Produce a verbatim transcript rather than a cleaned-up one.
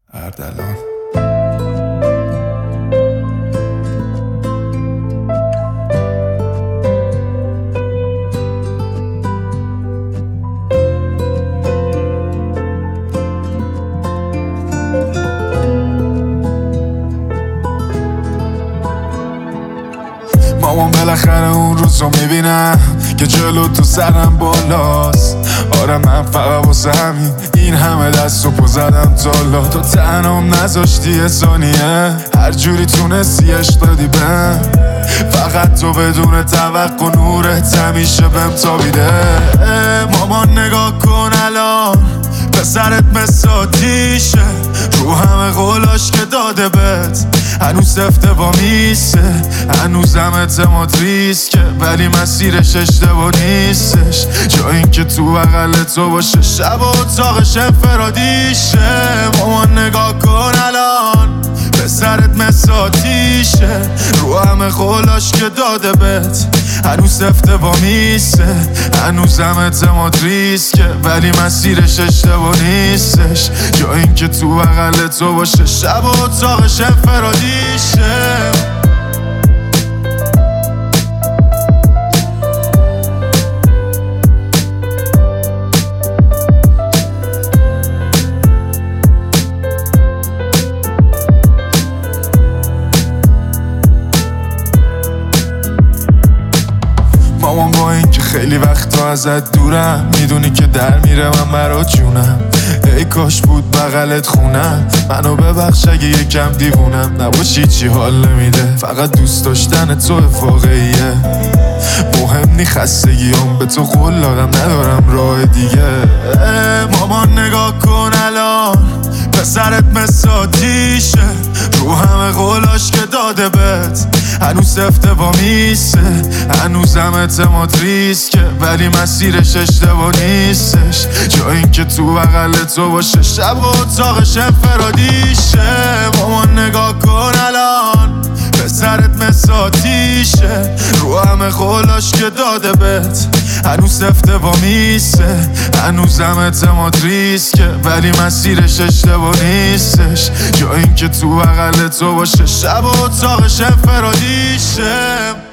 اردلان. مامان بالاخره اون روز رو میبینم که جلو تو سرم بالاست. آره من فقط واسه همین این همه دست و پا زدم تالا. تو تنم نذاشتی یه ثانیه، هر جوری تونستی عشق دادی بهم. فقط تو بدون توقع نورت همیشه بهم تابیده. مامان نگاه کن الان پسرت مثل آتیشه، رو همه قولاش که داده بهت هنوز سفته با میسه. هنوزم اعتماد ریسکه ولی مسیرش اشتباه نیستش. جا این که تو بغل تو باشه شب و اتاقش انفرادیشه. مامان نگاه کن الان پسرت مثل آتیشه، رو همه قولاش که داده بهت هنوز سفته با میسه. هنوزم اعتماد ریسکه ولی مسیرش اشتباه نیستش. جا این که تو بغل تو باشه شب و اتاقش انفرادیشه. مامان با این که خیلی وقتا ازت دورم، میدونی که در میره من برات جونم. ای کاش بود بغلت خونم، منو ببخش اگه یکم دیوونم. نباشی چی حال نمیده، فقط دوست داشتن تو واقعیه. مهم نی خستگیام به تو قول دادم ندارم راه دیگه. مامان نگاه کن الان پسرت مثل آتیشه، رو همه قولاش که داده بهت هنوز سفته با میسه. هنوزم اعتماد ریسکه ولی مسیرش اشتباه نیستش. جا این که تو بغل تو باشه شب و اتاقش انفرادیشه. مامان نگاه کن الان پسرت مثل آتیشه، رو همه قولاش که داده بهت هنوز سفته با میسه. هنوزم اعتماد ریسکه ولی مسیرش اشتباه نیستش. جا این که تو بغل تو باشه شب و اتاقش انفرادیشه.